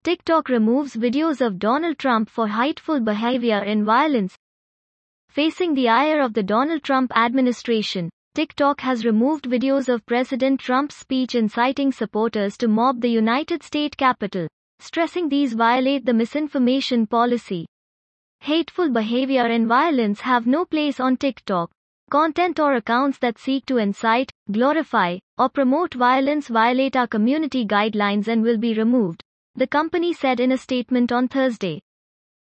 TikTok removes videos of Donald Trump for hateful behavior and violence. Facing the ire of the Donald Trump administration, TikTok has removed videos of President Trump's speech inciting supporters to mob the United States Capitol, stressing these violate the misinformation policy. Hateful behavior and violence have no place on TikTok. Content or accounts that seek to incite, glorify, or promote violence violate our community guidelines and will be removed, the company said in a statement on Thursday.